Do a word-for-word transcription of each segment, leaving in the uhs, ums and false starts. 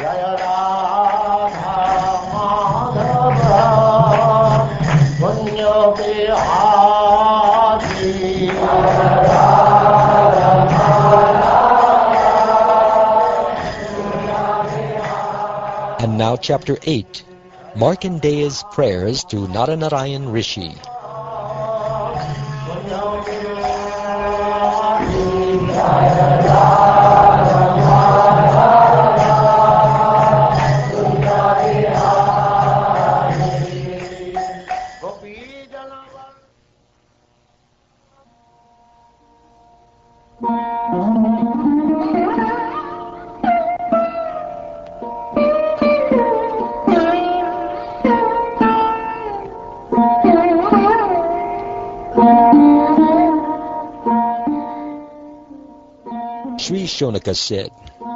Jaya Radha Madhava Punya Bihari Jaya Radha Madhava. And now chapter eight, Markandeya's prayers to Naranarayan Rishi. Sri Shonaka said,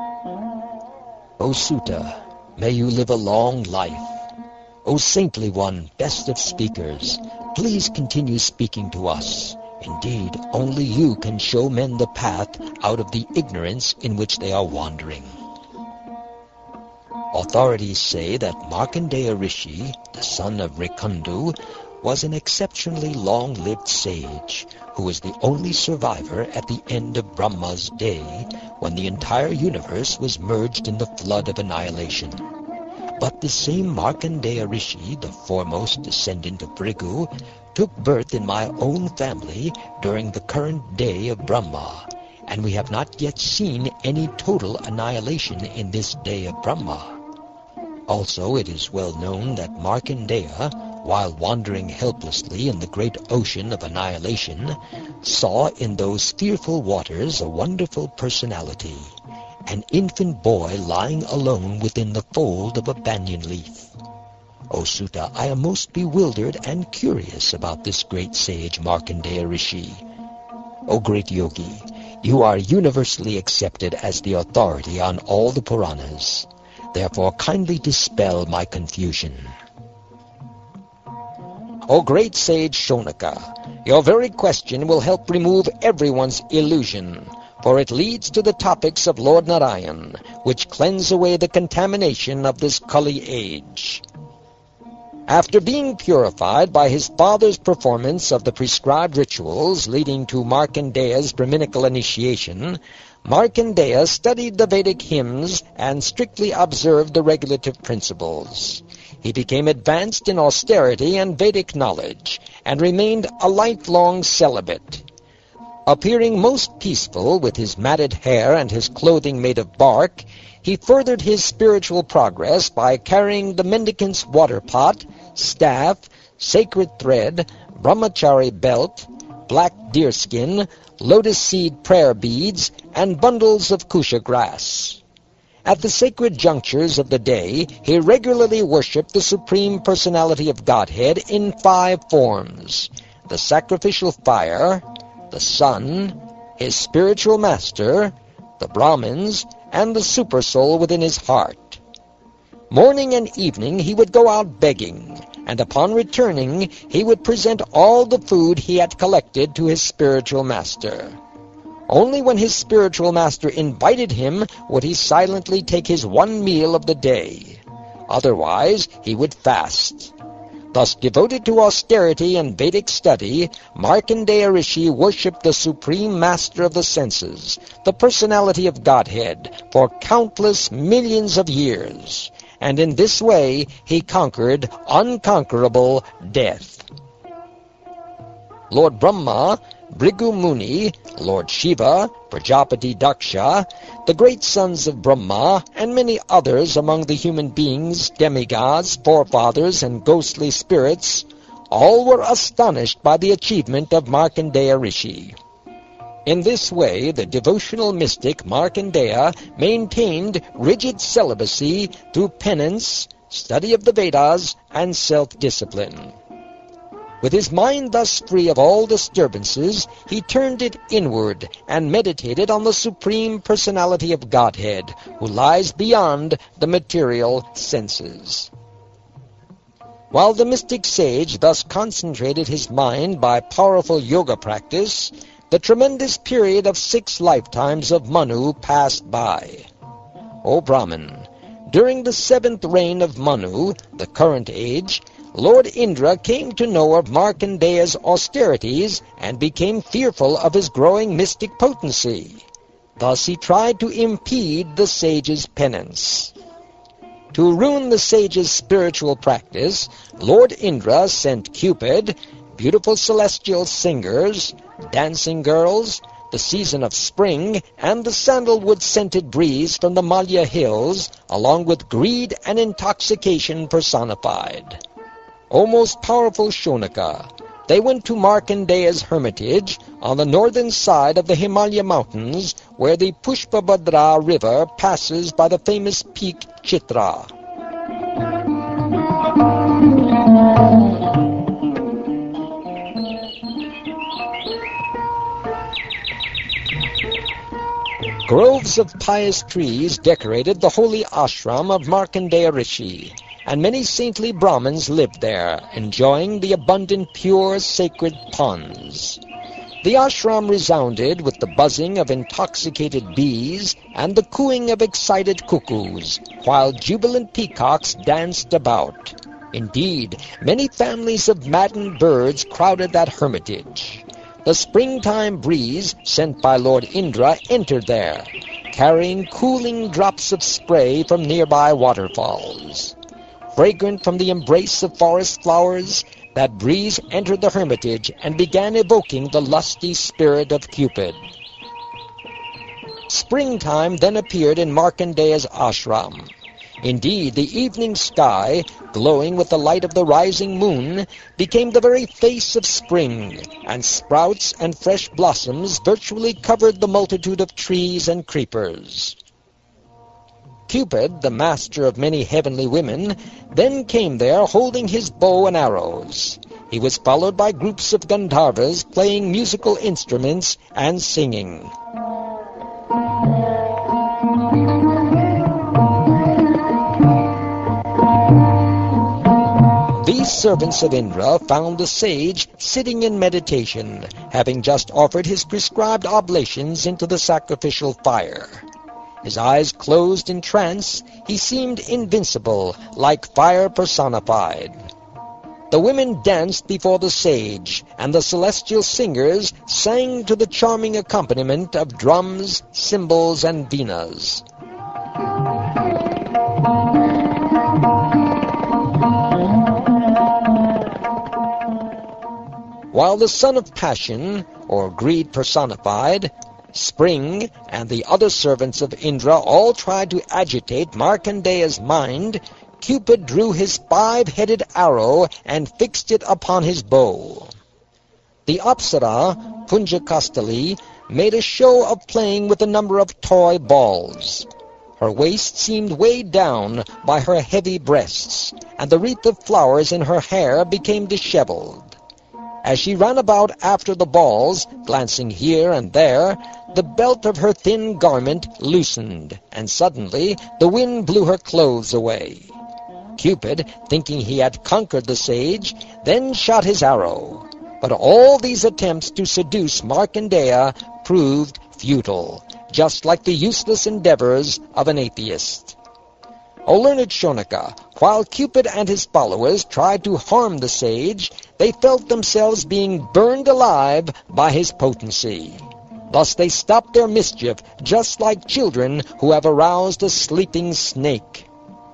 O Sutta, may you live a long life. O saintly one, best of speakers, please continue speaking to us. Indeed, only you can show men the path out of the ignorance in which they are wandering. Authorities say that Markandeya Rishi, the son of Rikundu, was an exceptionally long-lived sage who was the only survivor at the end of Brahma's day when the entire universe was merged in the flood of annihilation. But the same Markandeya Rishi, the foremost descendant of Bhrigu, took birth in my own family during the current day of Brahma, and we have not yet seen any total annihilation in this day of Brahma. Also, it is well known that Markandeya, while wandering helplessly in the great ocean of annihilation, saw in those fearful waters a wonderful personality, an infant boy lying alone within the fold of a banyan leaf. O Sutta, I am most bewildered and curious about this great sage Markandeya Rishi. O great yogi, you are universally accepted as the authority on all the Puranas. Therefore, kindly dispel my confusion. O great sage Shonaka, your very question will help remove everyone's illusion, for it leads to the topics of Lord Narayan, which cleanse away the contamination of this Kali age. After being purified by his father's performance of the prescribed rituals leading to Markandeya's Brahminical initiation, Markandeya studied the Vedic hymns and strictly observed the regulative principles. He became advanced in austerity and Vedic knowledge, and remained a lifelong celibate. Appearing most peaceful with his matted hair and his clothing made of bark, he furthered his spiritual progress by carrying the mendicant's water pot, staff, sacred thread, brahmachari belt, black deerskin, lotus seed prayer beads, and bundles of kusha grass. At the sacred junctures of the day, he regularly worshipped the Supreme Personality of Godhead in five forms: the sacrificial fire, the sun, his spiritual master, the Brahmins, and the supersoul within his heart. Morning and evening he would go out begging, and upon returning he would present all the food he had collected to his spiritual master. Only when his spiritual master invited him would he silently take his one meal of the day. Otherwise he would fast. Thus devoted to austerity and Vedic study, Markandeya Rishi worshipped the Supreme Master of the senses, the Personality of Godhead, for countless millions of years, and in this way he conquered unconquerable death. Lord Brahma, Bhrigu Muni, Lord Shiva, Prajapati Daksha, the great sons of Brahma, and many others among the human beings, demigods, forefathers, and ghostly spirits, all were astonished by the achievement of Markandeya Rishi. In this way, the devotional mystic Markandeya maintained rigid celibacy through penance, study of the Vedas, and self-discipline. With his mind thus free of all disturbances, he turned it inward and meditated on the Supreme Personality of Godhead, who lies beyond the material senses. While the mystic sage thus concentrated his mind by powerful yoga practice, the tremendous period of six lifetimes of Manu passed by. O Brahman, during the seventh reign of Manu, the current age, Lord Indra came to know of Markandeya's austerities and became fearful of his growing mystic potency. Thus he tried to impede the sage's penance. To ruin the sage's spiritual practice, Lord Indra sent Cupid, beautiful celestial singers, dancing girls, the season of spring, and the sandalwood-scented breeze from the Malya hills, along with greed and intoxication personified. O most powerful Shonaka, they went to Markandeya's hermitage on the northern side of the Himalaya mountains, where the Pushpabhadra river passes by the famous peak Chitra. Groves of pious trees decorated the holy ashram of Markandeya Rishi, and many saintly Brahmins lived there, enjoying the abundant pure sacred ponds. The ashram resounded with the buzzing of intoxicated bees and the cooing of excited cuckoos, while jubilant peacocks danced about. Indeed, many families of maddened birds crowded that hermitage. The springtime breeze sent by Lord Indra entered there, carrying cooling drops of spray from nearby waterfalls. Fragrant from the embrace of forest flowers, that breeze entered the hermitage and began evoking the lusty spirit of Cupid. Springtime then appeared in Markandeya's ashram. Indeed, the evening sky, glowing with the light of the rising moon, became the very face of spring, and sprouts and fresh blossoms virtually covered the multitude of trees and creepers. Cupid, the master of many heavenly women, then came there holding his bow and arrows. He was followed by groups of Gandharvas playing musical instruments and singing. These servants of Indra found the sage sitting in meditation, having just offered his prescribed oblations into the sacrificial fire. His eyes closed in trance, he seemed invincible, like fire personified. The women danced before the sage, and the celestial singers sang to the charming accompaniment of drums, cymbals, and venas. While the son of passion, or greed personified, Spring, and the other servants of Indra all tried to agitate Markandeya's mind, Cupid drew his five-headed arrow and fixed it upon his bow. The Apsara, Punjakastali, made a show of playing with a number of toy balls. Her waist seemed weighed down by her heavy breasts, and the wreath of flowers in her hair became disheveled. As she ran about after the balls, glancing here and there, the belt of her thin garment loosened, and suddenly the wind blew her clothes away. Cupid, thinking he had conquered the sage, then shot his arrow. But all these attempts to seduce Markandeya proved futile, just like the useless endeavors of an atheist. O learned Shonaka, while Cupid and his followers tried to harm the sage, they felt themselves being burned alive by his potency. Thus they stopped their mischief, just like children who have aroused a sleeping snake.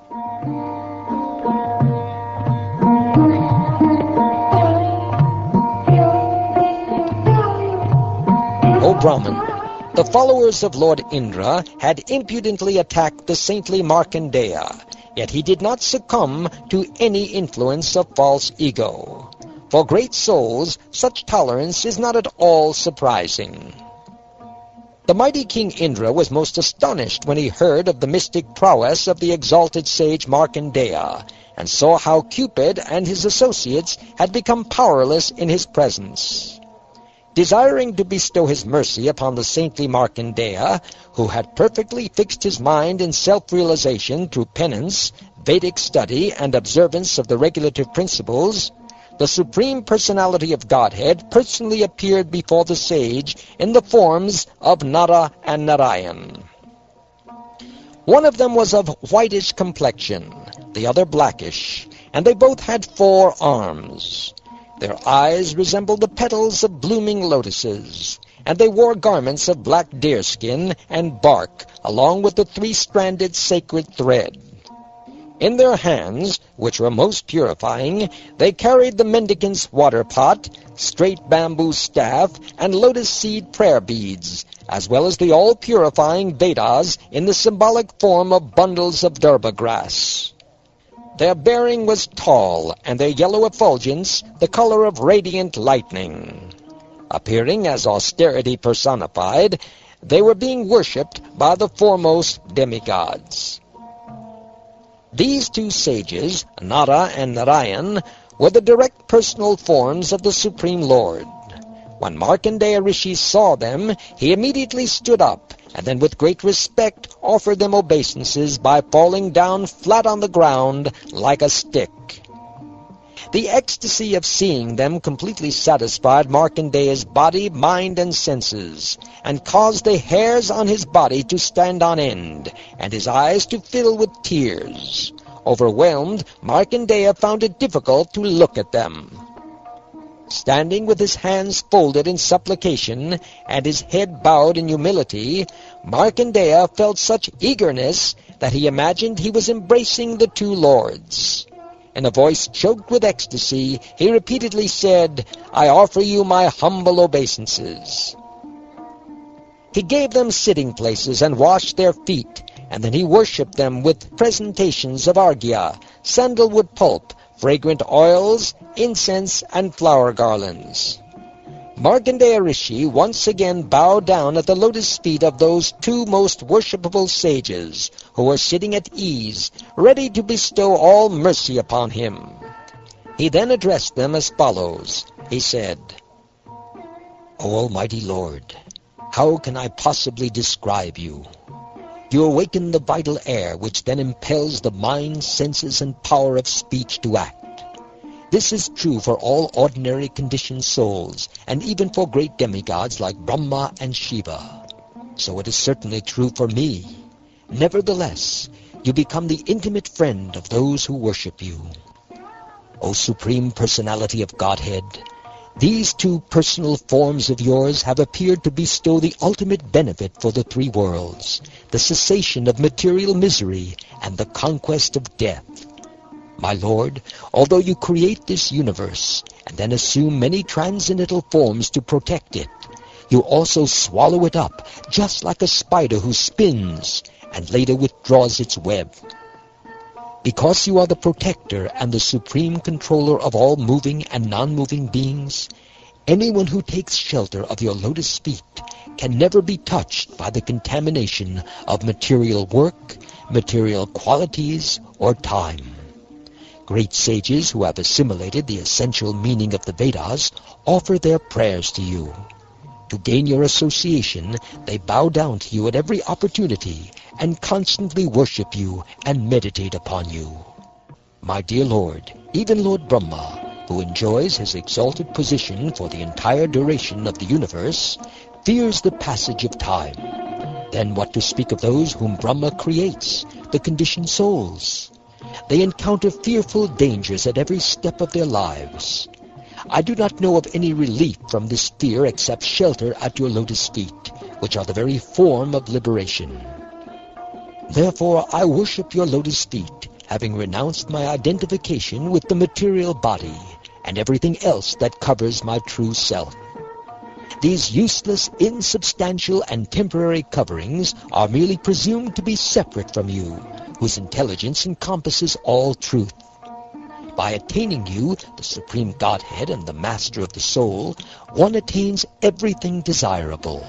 O Brahman, the followers of Lord Indra had impudently attacked the saintly Markandeya, yet he did not succumb to any influence of false ego. For great souls, such tolerance is not at all surprising. The mighty King Indra was most astonished when he heard of the mystic prowess of the exalted sage Markandeya, and saw how Cupid and his associates had become powerless in his presence. Desiring to bestow his mercy upon the saintly Markandeya, who had perfectly fixed his mind in self-realization through penance, Vedic study, and observance of the regulative principles, the Supreme Personality of Godhead personally appeared before the sage in the forms of Nara and Narayan. One of them was of whitish complexion, the other blackish, and they both had four arms. Their eyes resembled the petals of blooming lotuses, and they wore garments of black deerskin and bark, along with the three-stranded sacred thread. In their hands, which were most purifying, they carried the mendicant's water pot, straight bamboo staff, and lotus seed prayer beads, as well as the all-purifying Vedas in the symbolic form of bundles of durba grass. Their bearing was tall, and their yellow effulgence the color of radiant lightning. Appearing as austerity personified, they were being worshipped by the foremost demigods. These two sages, Nara and Narayan, were the direct personal forms of the Supreme Lord. When Markandeya Rishi saw them, he immediately stood up, and then with great respect offered them obeisances by falling down flat on the ground like a stick. The ecstasy of seeing them completely satisfied Markandeya's body, mind, and senses, and caused the hairs on his body to stand on end, and his eyes to fill with tears. Overwhelmed, Markandeya found it difficult to look at them. Standing with his hands folded in supplication, and his head bowed in humility, Markandeya felt such eagerness that he imagined he was embracing the two lords. In a voice choked with ecstasy, he repeatedly said, "I offer you my humble obeisances." He gave them sitting places and washed their feet, and then he worshipped them with presentations of arghya, sandalwood pulp, fragrant oils, incense, and flower garlands. Markandeya Rishi once again bowed down at the lotus feet of those two most worshipable sages, who were sitting at ease, ready to bestow all mercy upon him. He then addressed them as follows. He said, "O Almighty Lord, how can I possibly describe you? You awaken the vital air, which then impels the mind, senses, and power of speech to act. This is true for all ordinary conditioned souls, and even for great demigods like Brahma and Shiva. So it is certainly true for me. Nevertheless, you become the intimate friend of those who worship you. O Supreme Personality of Godhead, these two personal forms of yours have appeared to bestow the ultimate benefit for the three worlds, the cessation of material misery and the conquest of death. My Lord, although you create this universe and then assume many transcendental forms to protect it, you also swallow it up, just like a spider who spins and later withdraws its web. Because you are the protector and the supreme controller of all moving and non-moving beings, anyone who takes shelter of your lotus feet can never be touched by the contamination of material work, material qualities, or time. Great sages who have assimilated the essential meaning of the Vedas offer their prayers to you. To gain your association, they bow down to you at every opportunity and constantly worship you and meditate upon you. My dear Lord, even Lord Brahma, who enjoys his exalted position for the entire duration of the universe, fears the passage of time. Then what to speak of those whom Brahma creates, the conditioned souls? They encounter fearful dangers at every step of their lives. I do not know of any relief from this fear except shelter at your lotus feet, which are the very form of liberation. Therefore I worship your lotus feet, having renounced my identification with the material body and everything else that covers my true self. These useless, insubstantial, and temporary coverings are merely presumed to be separate from you, whose intelligence encompasses all truth. By attaining you, the Supreme Godhead and the Master of the Soul, one attains everything desirable.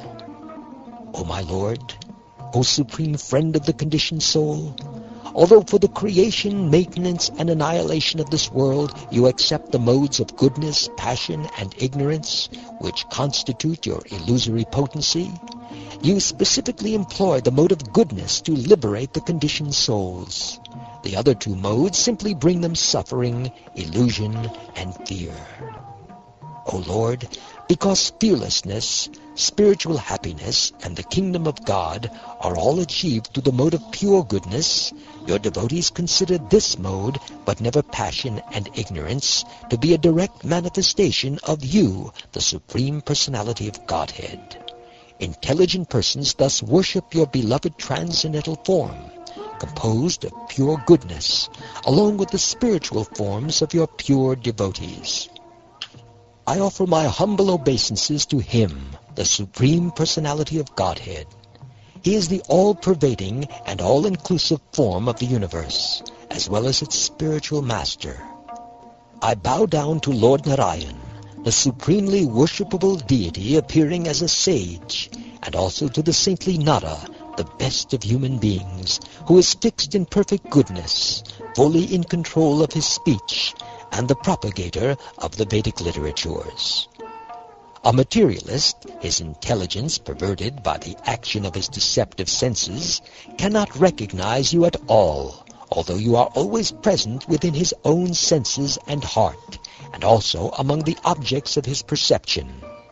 O my Lord, O Supreme Friend of the conditioned soul, although for the creation, maintenance, and annihilation of this world you accept the modes of goodness, passion, and ignorance, which constitute your illusory potency, you specifically employ the mode of goodness to liberate the conditioned souls. The other two modes simply bring them suffering, illusion, and fear. O Lord, Because fearlessness, spiritual happiness, and the kingdom of God are all achieved through the mode of pure goodness, your devotees consider this mode, but never passion and ignorance, to be a direct manifestation of you, the Supreme Personality of Godhead. Intelligent persons thus worship your beloved transcendental form, composed of pure goodness, along with the spiritual forms of your pure devotees. I offer my humble obeisances to Him, the Supreme Personality of Godhead. He is the all-pervading and all-inclusive form of the universe, as well as its spiritual master. I bow down to Lord Narayan, the supremely worshipable deity appearing as a sage, and also to the saintly Nara, the best of human beings, who is fixed in perfect goodness, fully in control of his speech, and the propagator of the Vedic literatures. A materialist, his intelligence perverted by the action of his deceptive senses, cannot recognize you at all, although you are always present within his own senses and heart, and also among the objects of his perception.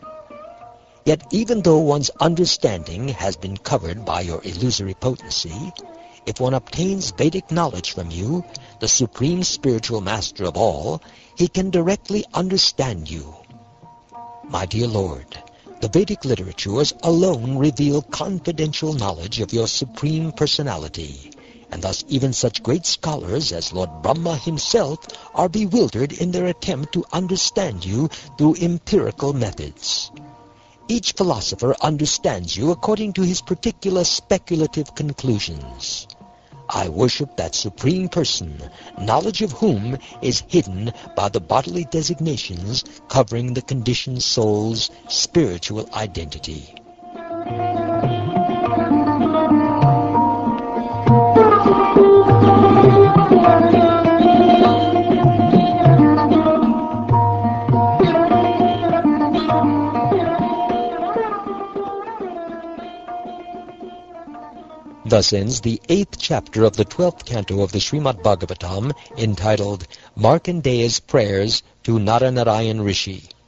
Yet even though one's understanding has been covered by your illusory potency, if one obtains Vedic knowledge from you, the supreme spiritual master of all, he can directly understand you. My dear Lord, the Vedic literatures alone reveal confidential knowledge of your supreme personality, and thus even such great scholars as Lord Brahma himself are bewildered in their attempt to understand you through empirical methods. Each philosopher understands you according to his particular speculative conclusions. I worship that supreme person, knowledge of whom is hidden by the bodily designations covering the conditioned soul's spiritual identity. Thus ends the eighth chapter of the twelfth canto of the Srimad Bhagavatam, entitled Markandeya's Prayers to Naranarayan Rishi.